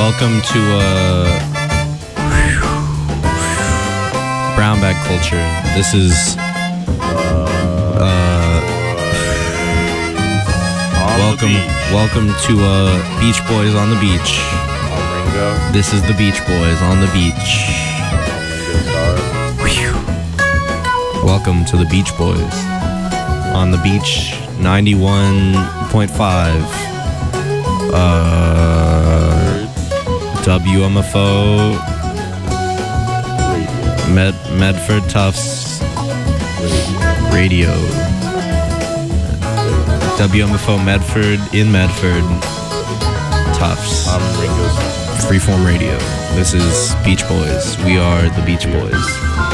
Welcome to Brown Bag Culture. This is welcome to Beach Boys on the Beach. I'm Ringo. This is the Beach Boys on the beach. Welcome to the Beach Boys on the beach. 91.5 WMFO Medford Tufts Radio. WMFO Medford in Medford Tufts. I'm Ringo's Freeform Radio. This is Beach Boys. We are the Beach Boys.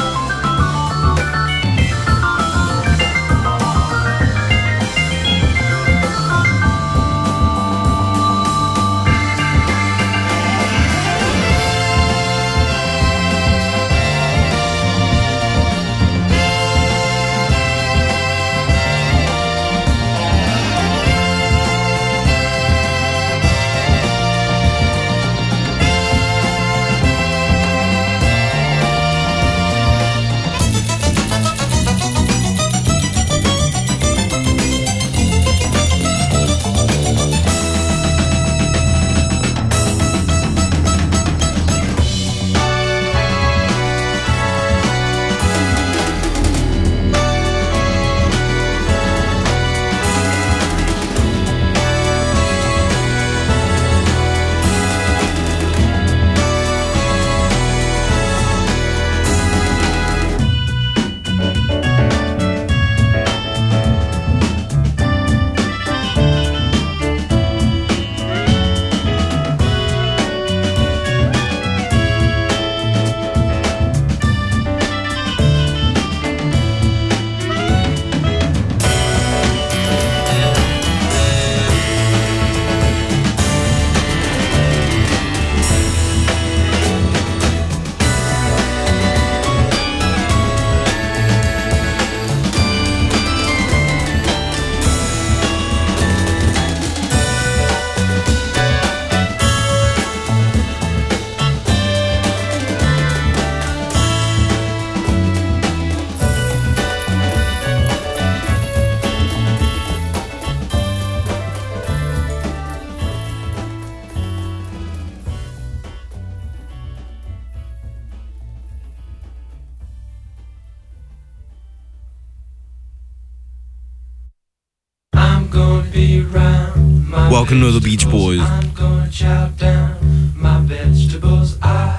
Welcome to the Beach Boys. I'm gonna chow down my vegetables. I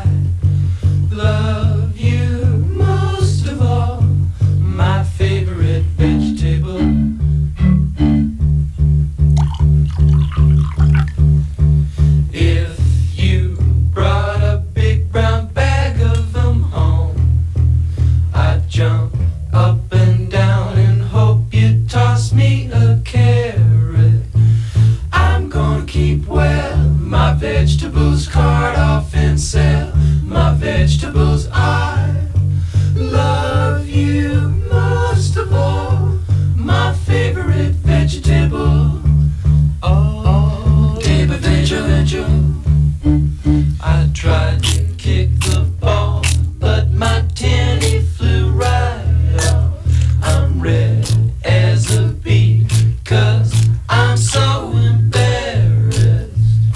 love you most of all, my favorite vegetable. If you brought a big brown bag of them home, I'd jump up and down and hope you'd toss me a carrot. I'm gonna keep well my vegetables, cart off and sell my vegetables. I love you most of all, my favorite vegetable. Oh, David Vigil. I tried to kick the ball, but my tenny flew right off. I'm red as a beet, 'cause I'm so embarrassed.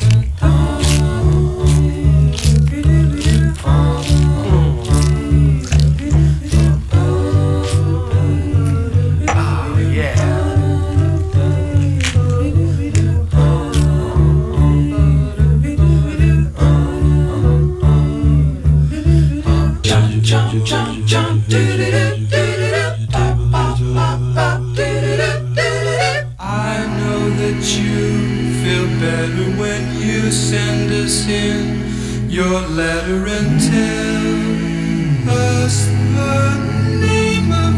Oh, yeah. Jump, jump, jump, jump, I know that you feel better when you send us in your letter and tell us the name of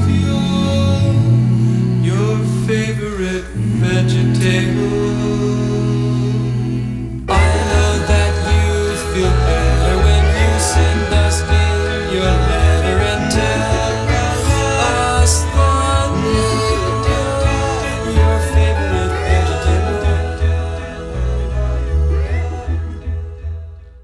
your favorite vegetable. I know that you feel better when you send us in your letter and tell us the name of your favorite vegetable.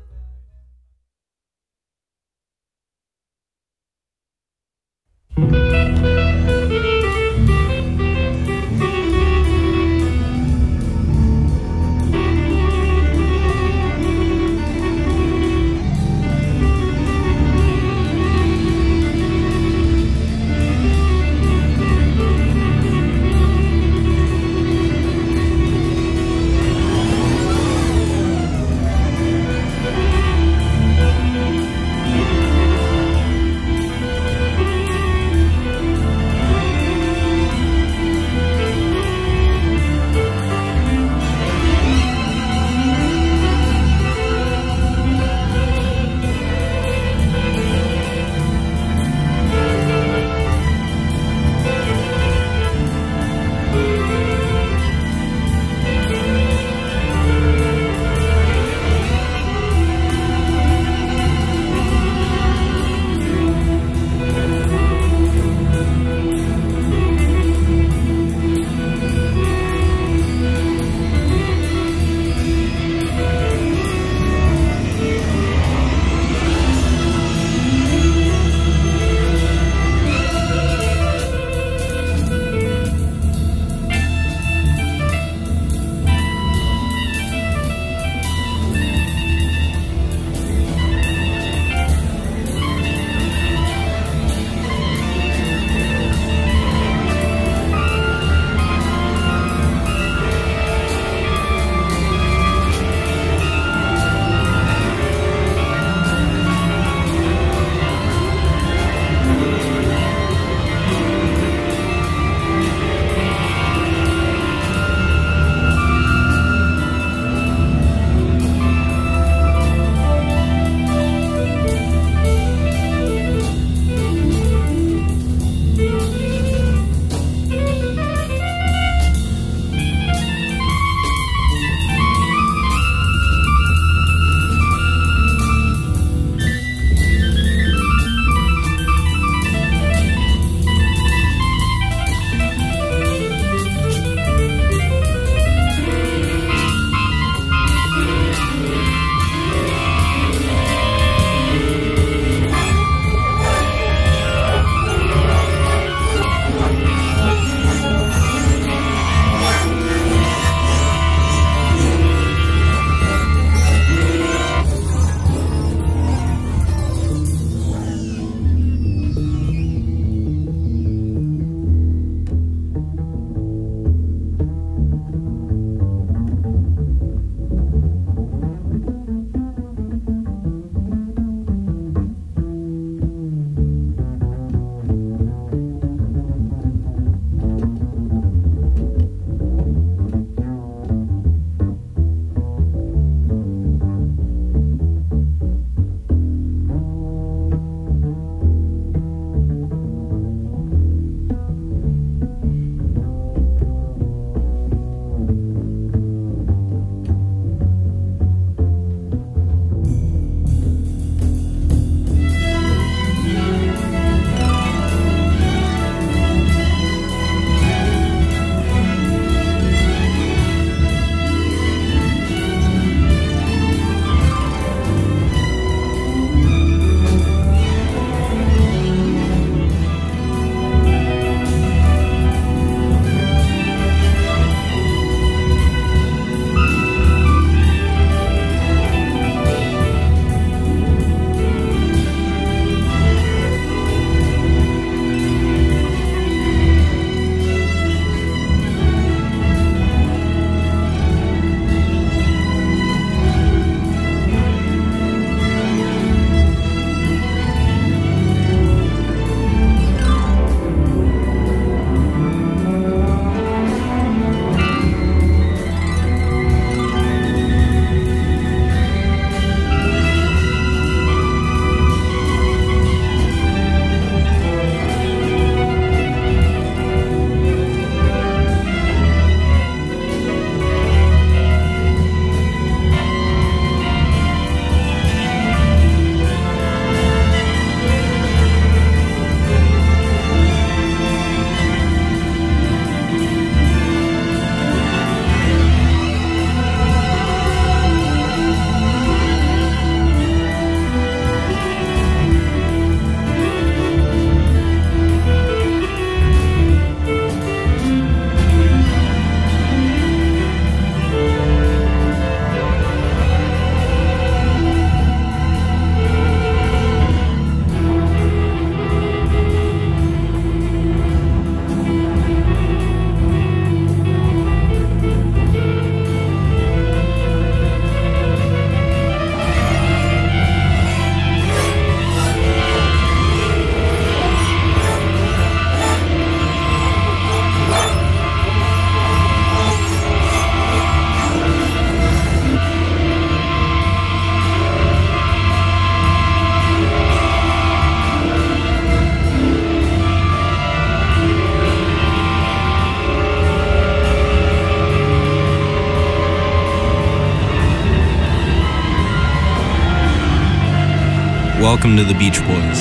Welcome to the Beach Boys.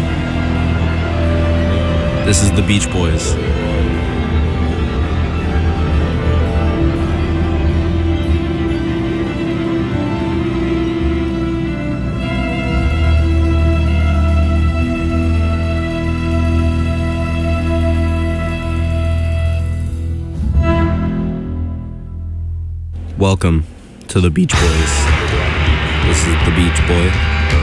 This is the Beach Boys. Welcome to the Beach Boys. This is the Beach Boy.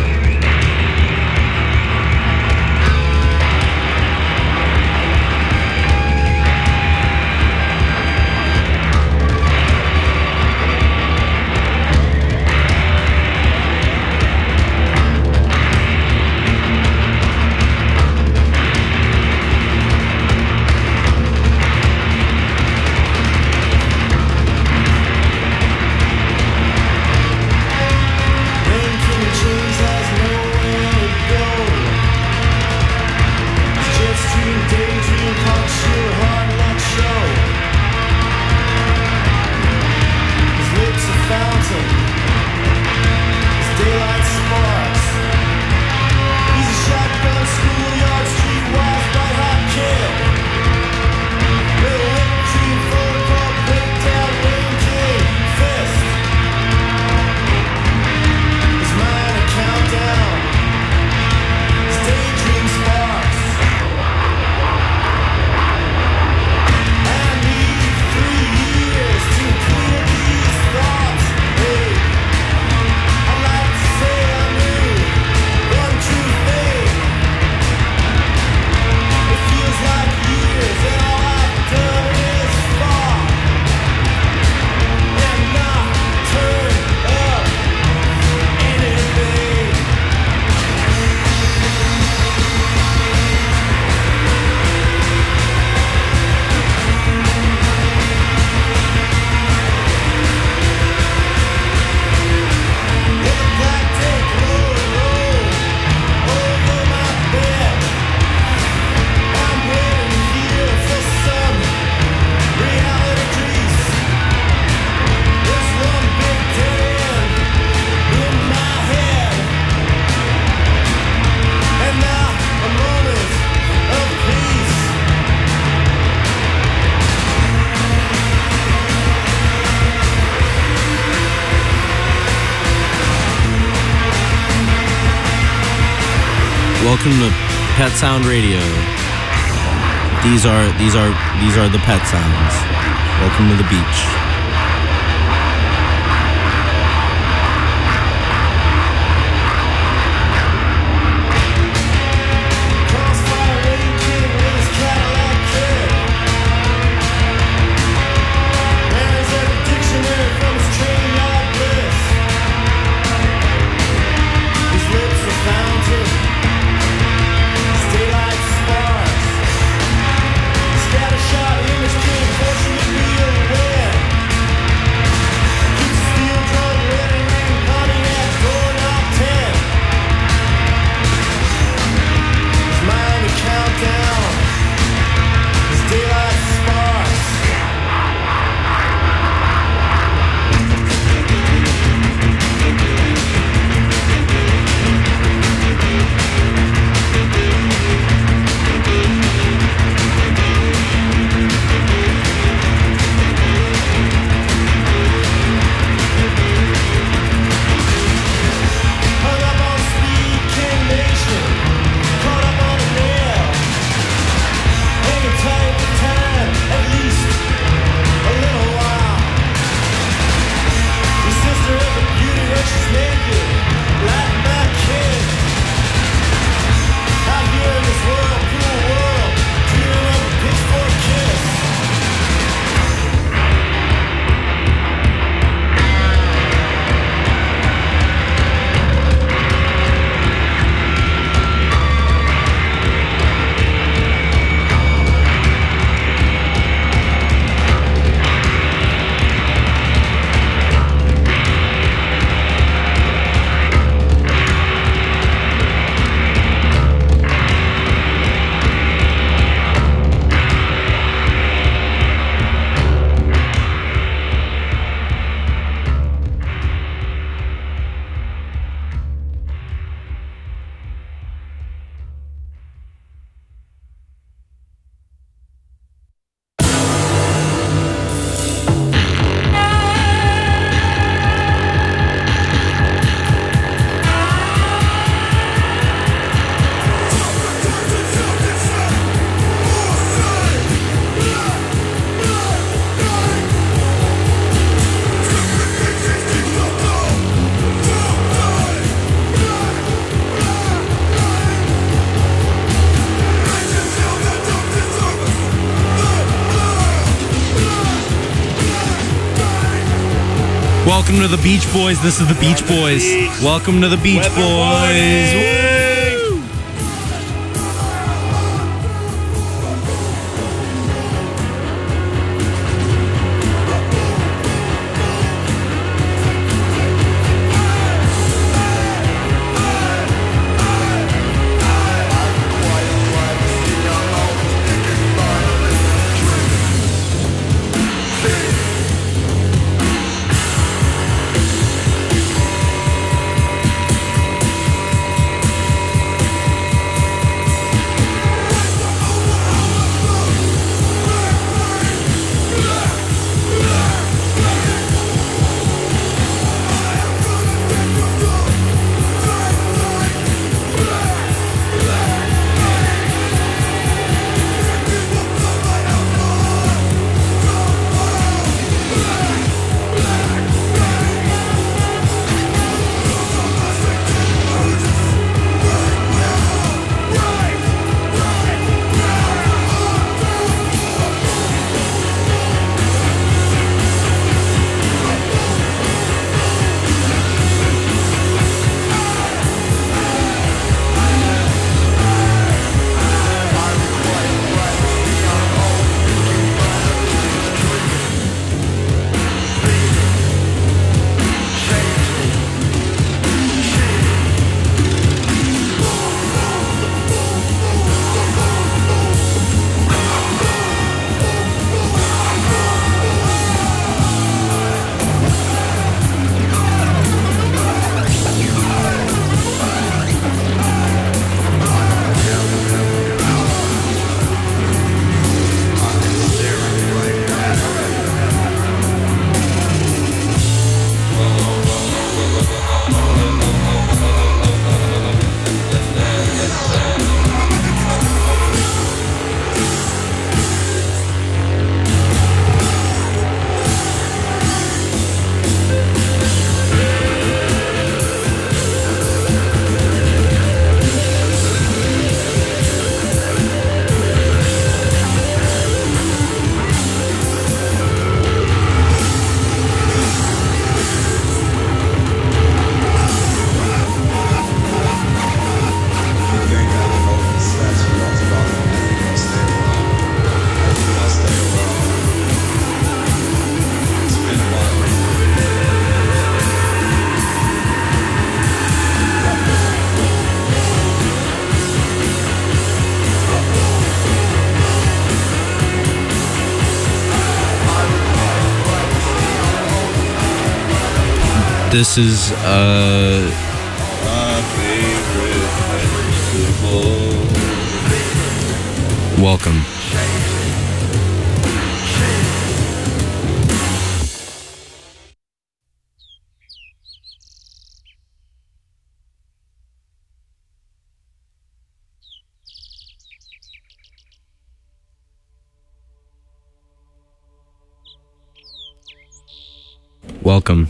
Welcome to Pet Sound Radio. These are the pet sounds. Welcome to the beach. Shot in his kid, fortunately real wet. Welcome to the Beach Boys. This is the Beach Boys. Welcome to the Beach Boys. Woo! This is my favorite vegetable. Welcome. Welcome.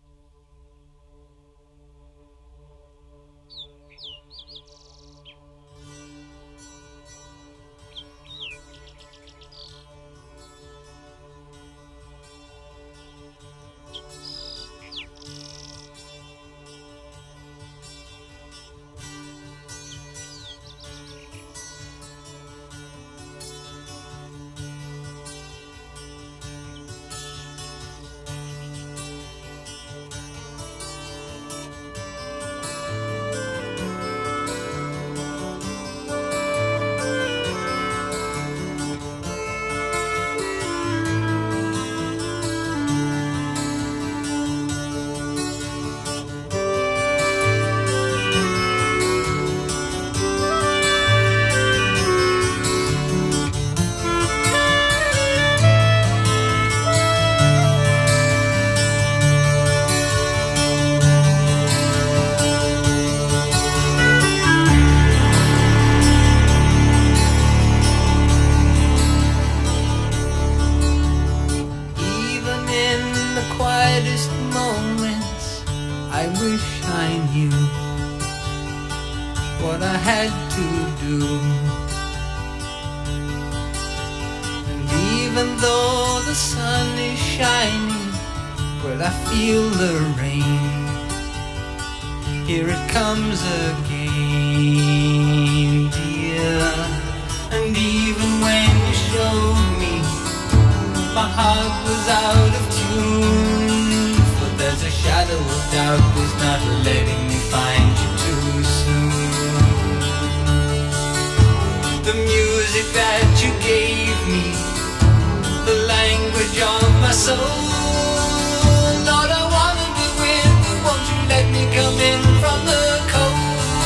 what I had to do. And even though the sun is shining Well, I feel the rain. Here it comes again, dear. And even when you showed me, my heart was out of tune. For there's a shadow of doubt was not letting me find you too soon. The music that you gave me, the language of my soul. Lord, I wanna be with you, won't you let me come in from the cold?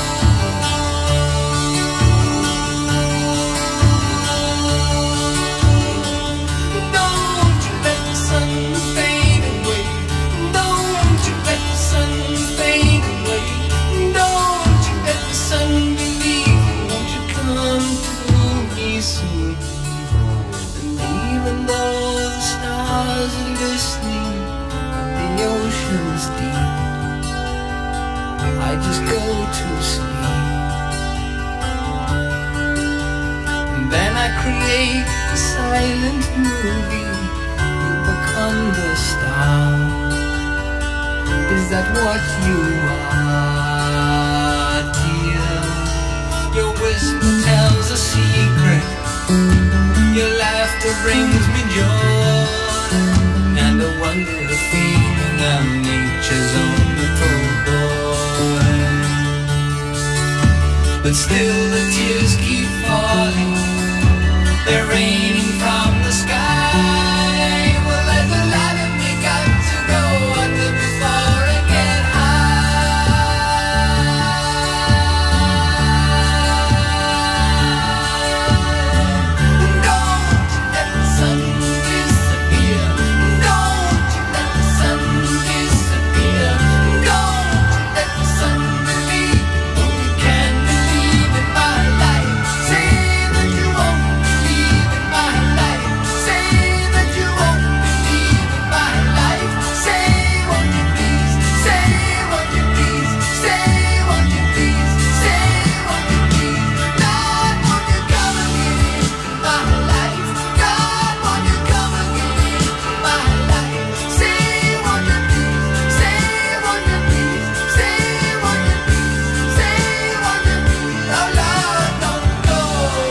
Don't you let the sun fade away. Don't you let the sun fade away. Don't you let the sun believe. Won't you come to me soon? And even though the stars are glistening and the ocean's deep, I just go to sleep. And then I create a silent movie. You become the star. Is that what you are, dear? Your whisper tells a secret. Your laughter brings me joy. And I wonder the feeling of nature's own little boy. But still the tears keep falling. They're raining from the sky. Well, there's a ladder we got to go under before I get high. Don't you let the sun disappear. Don't you let the sun disappear. Don't you let the sun believe. Oh, you can believe in my life. Say that you won't believe in my life. Say that you won't believe in my life. Say, won't you please? Say, won't you please? Say, won't you please? Say, won't you please? God, won't you come and get into my life? God, won't you come and get into my life? Say, won't you please? Say, won't you please? Say, won't you please? Say, won't you please? Oh Lord, don't go.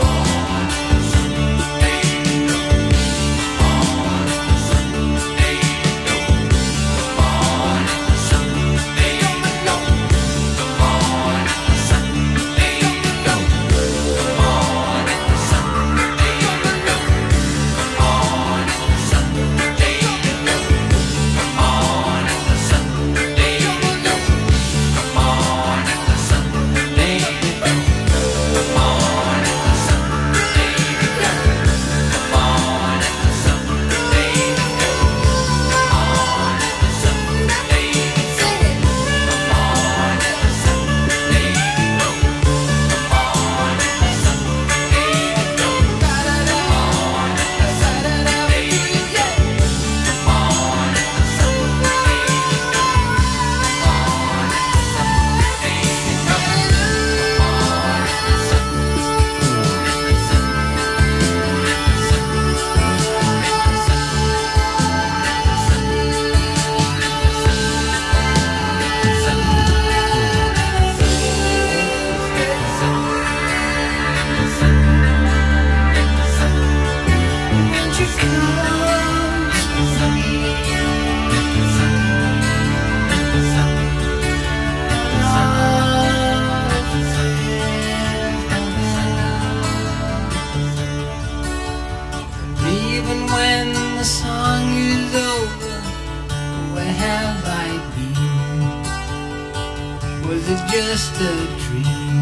Even when the song is over, where have I been? Was it just a dream?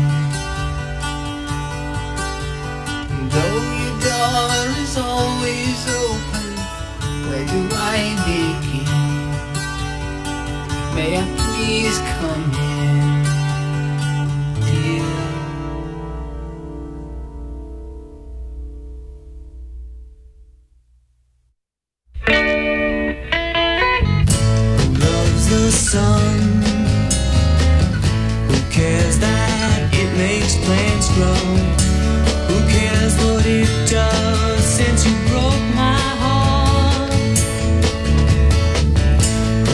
Though your door is always open, where do I begin? May I please come in, dear? The sun, who cares that it makes plants grow? Who cares what it does since you broke my heart?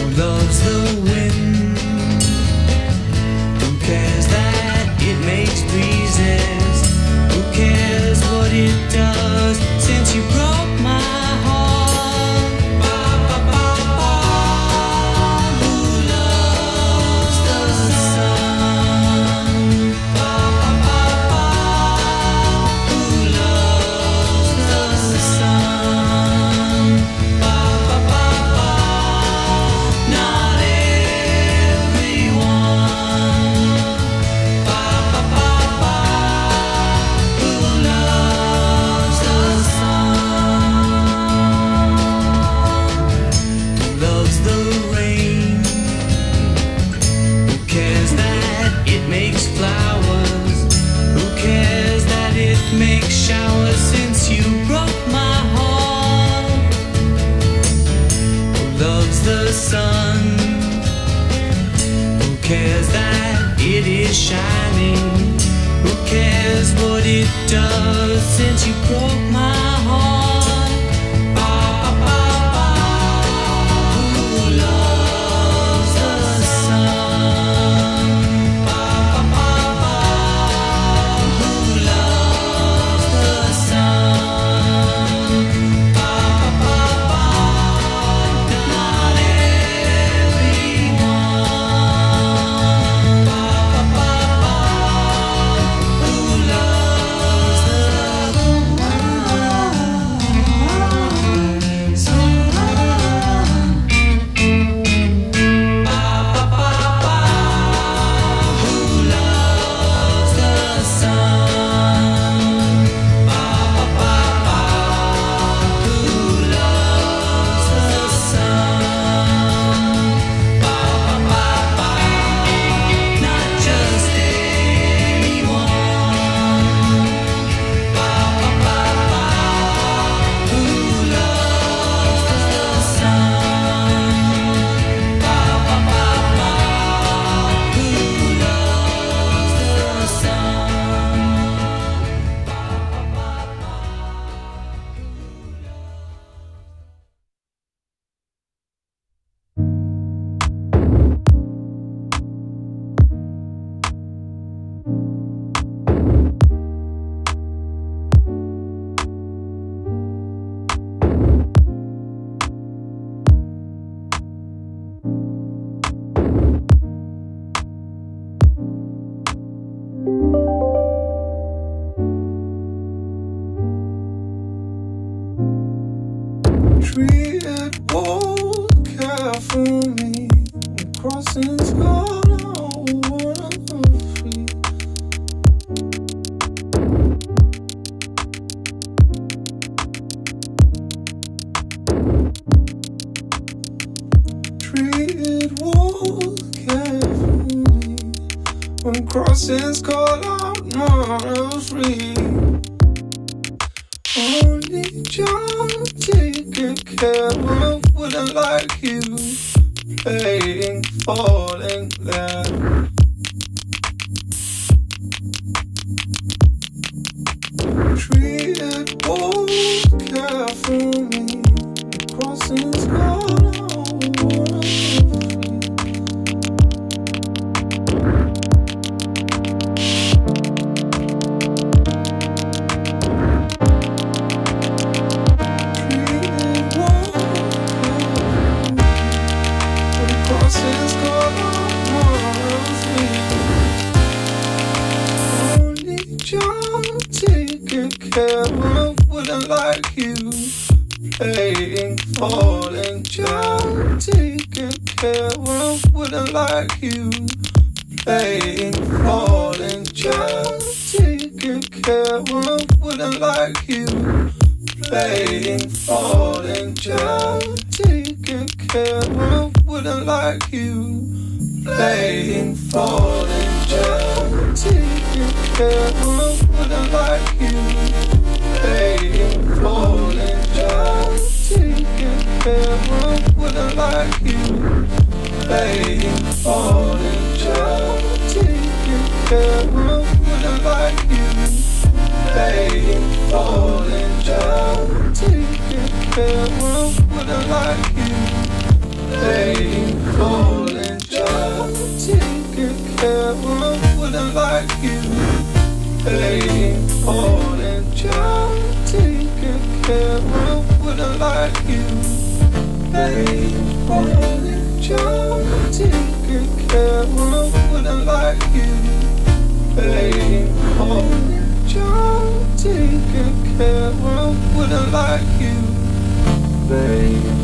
what it does since you broke my heart. Ba, ba, ba, ba. Who loves the sun? Ba, ba, ba, ba. Who loves the sun? Ba, ba, ba, ba. Not everyone. Ba, ba, ba, ba. Who loves the Treated walls care for me. Crossings gone, I wanna go free. Treated walls care for me. When crossings call out, wanna free. Only John taking care of wouldn't like you, playing, falling there. Treated walls care for me. Crossings gone, I wanna be free. Care of wouldn't like you, playing, falling, John taking care of wouldn't like you, playing, falling, John taking care of wouldn't like you, playing, falling, John taking care of wouldn't like you, playing, falling, John taking care of wouldn't like you. Playing, falling, John taking care of wouldn't like you. Playing, falling, John taking care of wouldn't like you. Playing, falling, John taking care of wouldn't like you. Playing, falling, John taking care of wouldn't like you. Playing, falling, John taking care of wouldn't like you. Playing, falling, John taking care of wouldn't like you. Playing, falling, John taking care of wouldn't like you. Playing.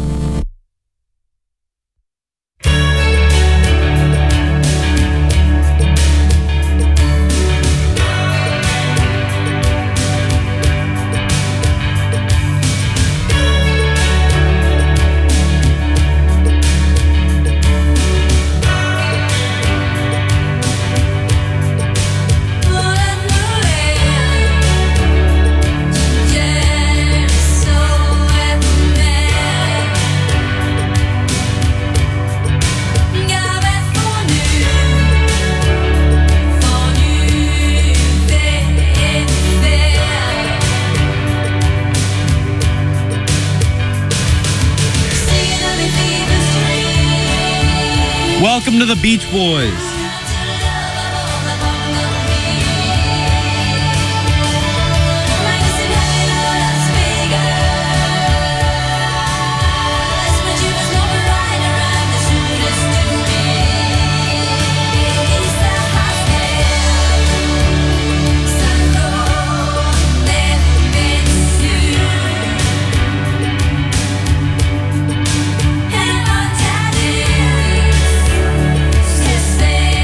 So Welcome to the Beach Boys. Say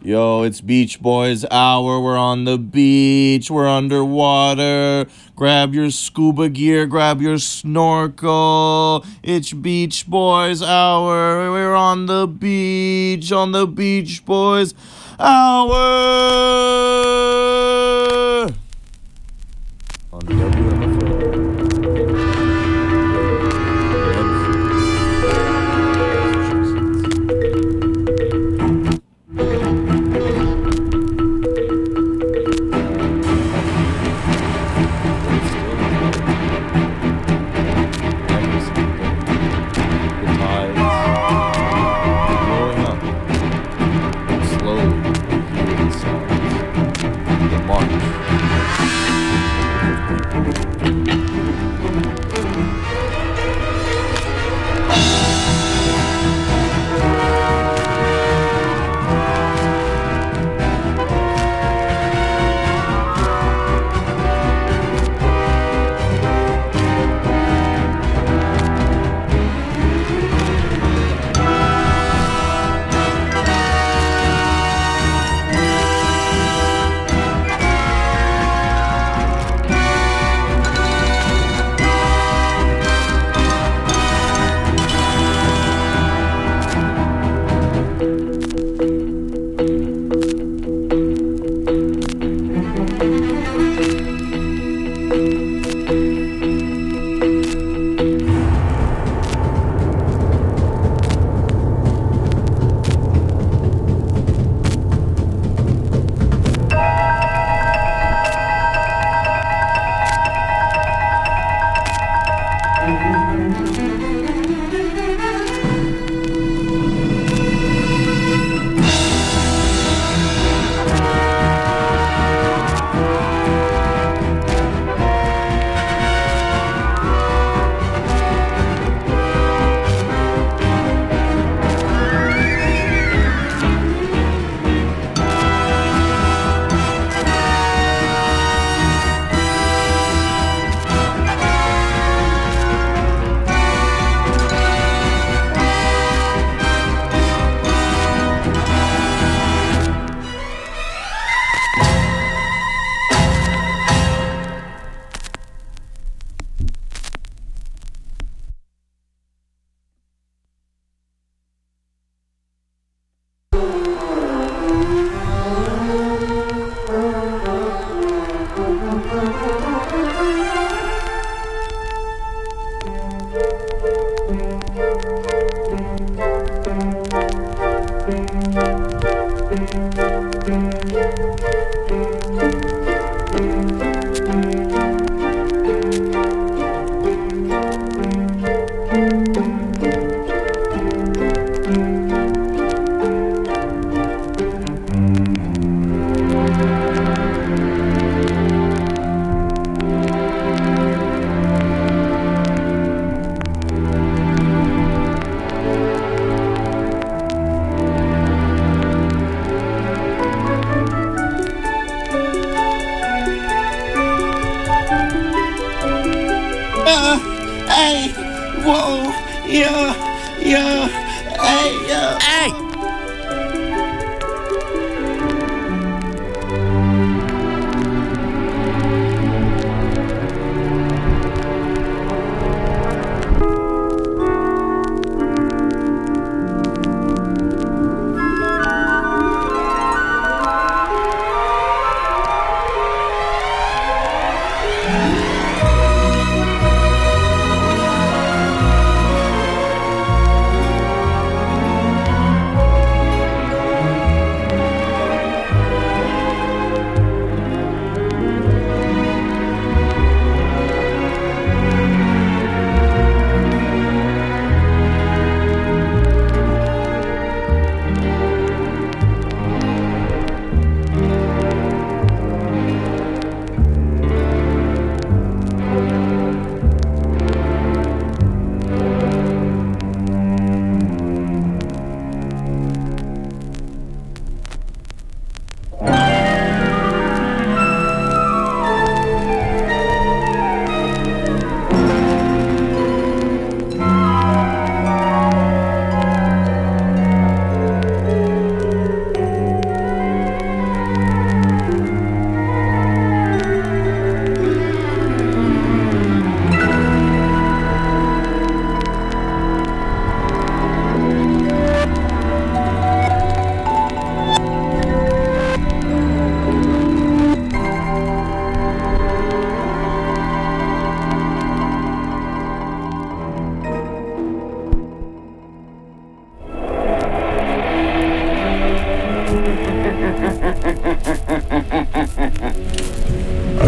Yo, it's Beach Boys hour. We're on the beach. We're underwater. Grab your scuba gear. Grab your snorkel. It's Beach Boys hour. We're on the beach. On the Beach Boys hour. On WMFO. Hey, whoa, yeah, hey, Hey!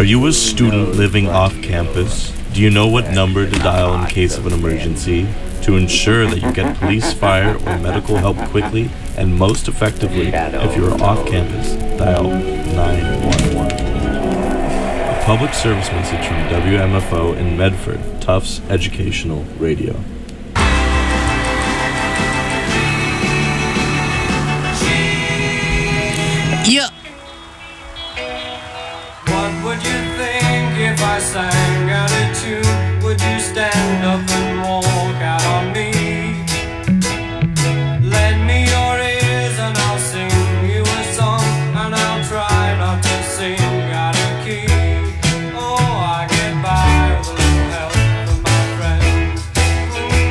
Are you a student living off campus? Do you know what number to dial in case of an emergency to ensure that you get police, fire, or medical help quickly and most effectively? If you are off campus, dial 911. A public service message from WMFO in Medford, Tufts Educational Radio. Yeah. What would you think if I sang out a tune? Would you stand up and walk out on me? Lend me your ears and I'll sing you a song, and I'll try not to sing out of key. Oh, I get by with a little help from my friends.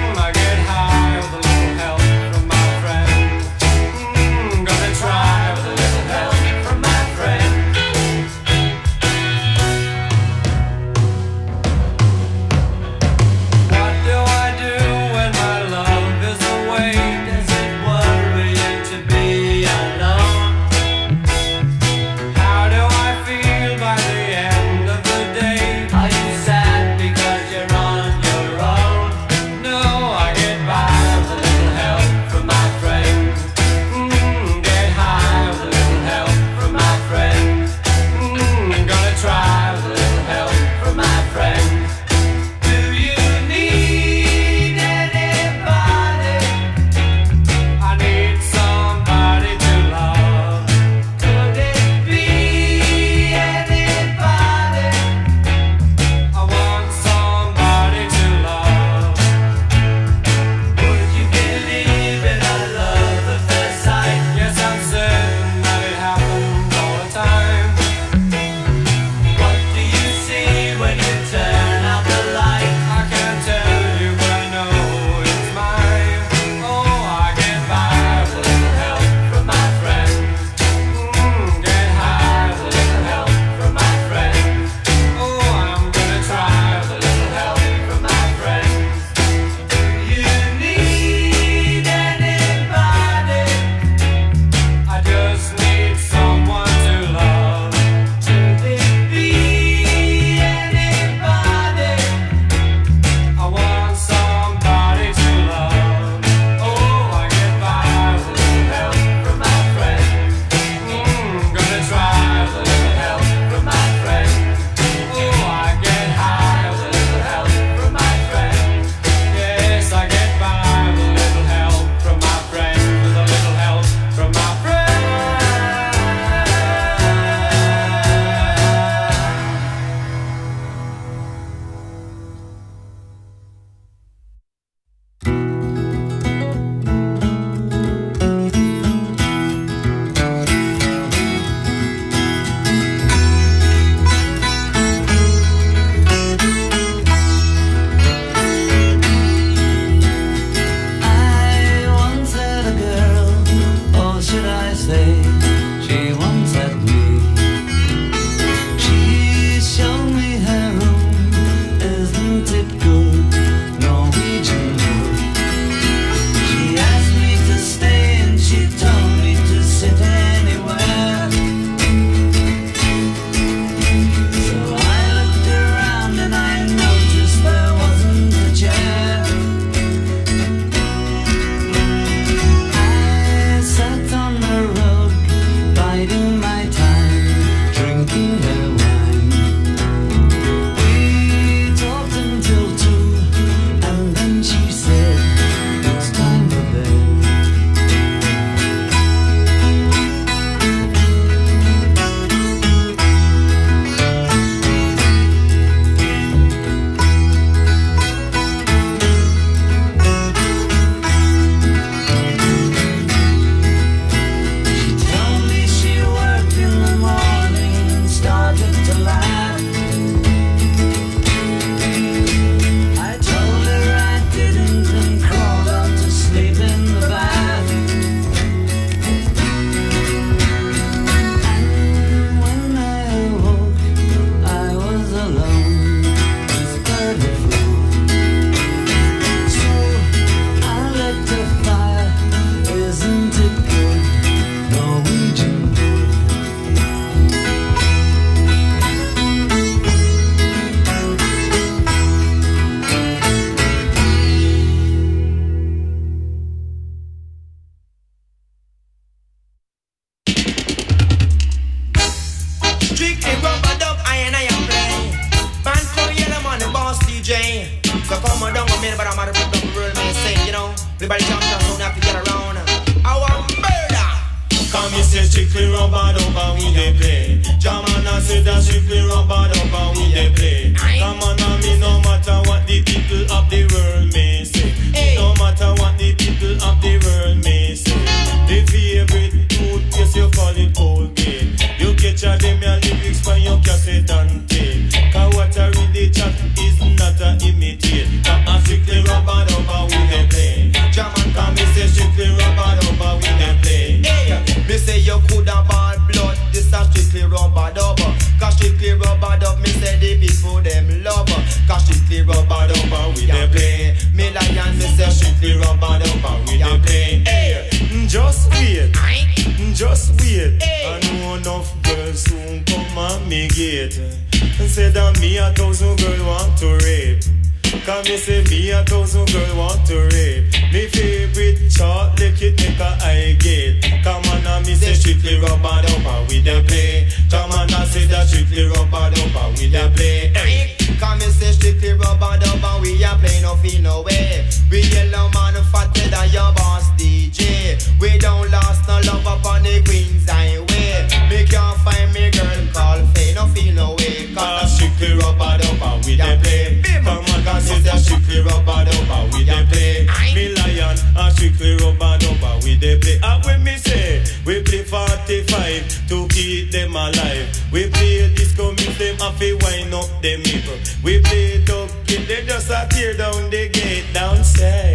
Everybody jump down, don't have to get around. I want murder. Come me say strictly rubber dubber we dey play. Jamana say that strictly rubber dubber we dey play. Come on me no matter what the people of the world may say. No matter what the people of the world may say. The favorite toothpaste you call it Colgate. You catch a them your lyrics from your cassette and tape. Cause what I really chat is not a imitate. Cause strictly rubber dubber we dey play. Jaman come me say strictly rubber dubber we dey play. Me say you coulda bought blood, this a strictly rubber dubber. Cause strictly rubber dub, me say the people them love. Cause strictly rubber dubber we dey play. Me lion, me say strictly rubber dubber we dey play. Hey, just wait, just wait. I know enough girls soon come on me gate. And say that me 1,000 girl want to rape. Cause me say me 1,000 girl want to rape. Me favorite chocolate it make a eye gate. Come on and me say strictly rubber dubber we dey play. Come on and say that strictly rubber dubber we dey play. Hey. Come me say strictly rubber dubber we a play no feel no way. We yellow man fatter than your boss DJ. We don't lost no love up on the Queens Highway. Me can't find me girl call Faye no feel no way. Cause strictly rubber dubber we dey play. Come on and say that strictly rubber dubber we dey play. Me lion and strictly rubber dubber we dey play. And when me say we play 45 to keep them alive. We play disco make them have to wind up them hip. We play dub kid they just a tear down the gate. Down say,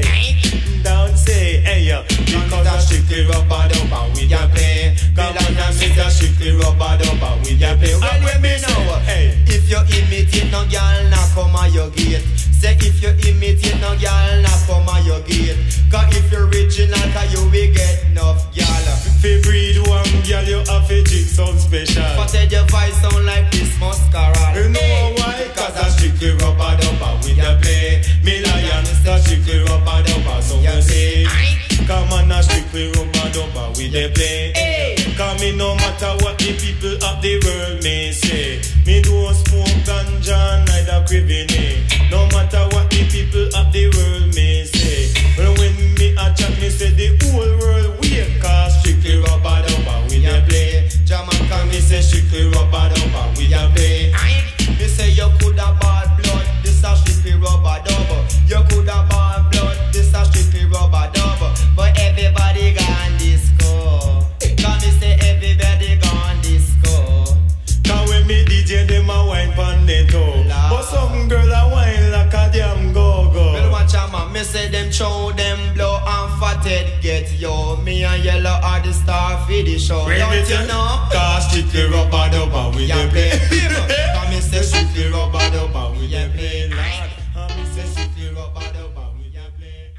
hey yo. Because that strictly rubber dubber we dey play. Come on and say that strictly rubber dubber we dey play. And when me know, if you imitate no girl knock come on your gate. Say if you imitate no girl knock come on your gate. Cause if you're original cause you will get enough girl. Fi breed one girl you have a jig sound special. But your voice sound like Christmas carol. You know why? Cause that strictly rubber dubber we dey play. Me lion that strictly rubber dubber so we say. Come on a strictly rubber dubber we dey play. Cause me no matter what the people of the world may say. Me don't smoke ganja neither craving. No matter what the people of the world may say. Well when me a chat me say the whole world wait. Cause strictly rubber dubber we dey play. Jaman Cause me say strictly rubber dubber we dey play. Me say you coulda bought blood, this a strictly rubber dubber. You coulda bought blood, this a strictly rubber dubber. But everybody gone disco. Cause me say everybody gone disco. Cause when me DJ them a wine pon the toe. But some girl a wine like a damn go-go. Well watch out man, me say them chow, them blow and fatted get yo. Me and yellow are the star for the show. Don't you know? Cause strictly rubber dubber we dey play. Cause me say Strictly rubber dubber we dey play. Lord, cause me say strictly rubber dubber we dey play.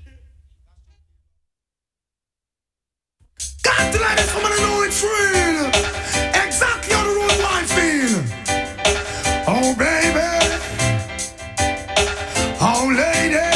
Got to let this woman know it's real. Exactly how the road wife feel. Oh baby, oh lady,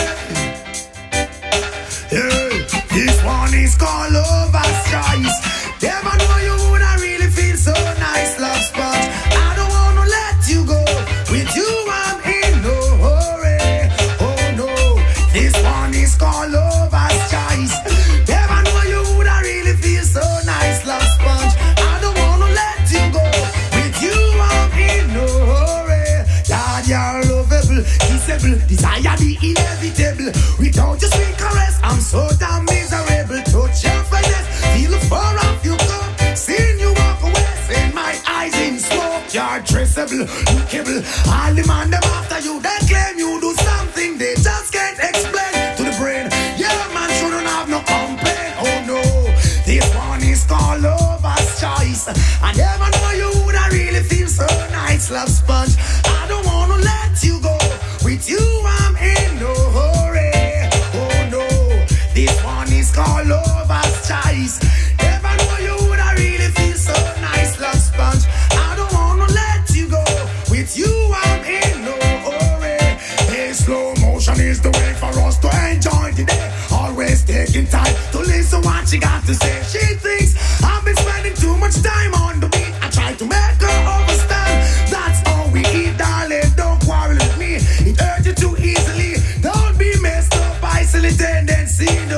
yeah. This one is called Lover's Choice. Never know you would I really feel so nice, love sponge. I don't wanna let you go. With you I'm in no hurry. Oh no, this one is called Lover's Choice. Never know you would I really feel so nice, love sponge. I don't wanna let you go. With you I'm in no hurry. God, you're lovable, kissable, desire the inevitable. Without your sweet caress, I'm so damn miserable. Touch your finesse, feel the far off you go. Seeing you walk away, seeing my eyes in smoke. You're traceable, lookable. All the man them after you, they claim you do something they just can't explain to the brain. Yeah, man shouldn't have no complaint. Oh no, this one is called Lover's Choice. I never know you would I really feel so nice, love sponge. I don't wanna let you go. With you I'm in no hurry. Oh no, this one is called Lover's Choice. Never know you would I really feel so nice, love sponge. I don't wanna let you go. With you I'm in no hurry. Hey, slow motion is the way for us to enjoy the day. Always taking time to listen what she got to say. She thinks I've been spending too much time on the beat. I try to make her understand. That's all we eat, darling. Don't quarrel with me. It hurt you too easily. Don't be messed up by silly tendency. No.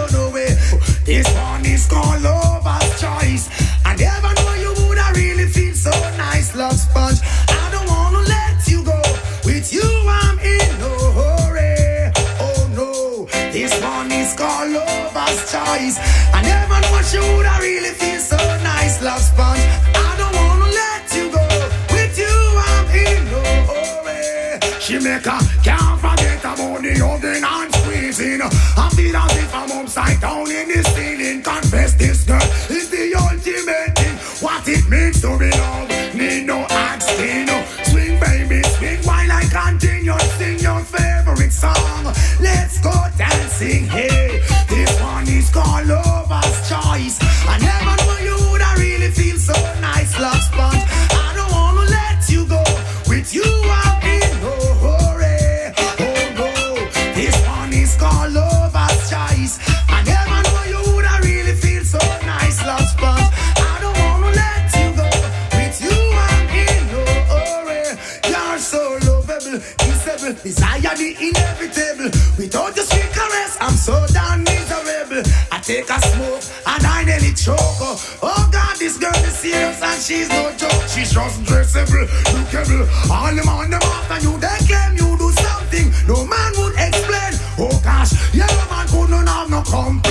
lover's choice. I never know she would I really feel so nice, love sponge. I don't wanna let you go. With you I'm in no hurry. She make a can't forget about the oven and squeezing. I feel as if I'm upside down in the ceiling. Confess this girl is the ultimate thing. What it means to be loved, need no asking. Swing baby, swing while I continue sing your favorite song. Let's go dancing, hey. This one is called Lover's Choice. I never knew you would I really feel so nice, love sponge. I don't wanna let you go. With you I'm in no hurry. Oh no, this one is called Lover's Choice. I never knew you would I really feel so nice, love sponge. I don't wanna let you go. With you I'm in no hurry. You're so lovable, kissable, desire the inevitable. Without your sweet caress, I'm so damn miserable. I take a smoke and I nearly choke. Oh God, this girl is serious and she's no joke. She's just dressable, lookable. All them on them after you, they claim you do something no man would explain. Oh gosh, yeah, man couldn't have no complaint.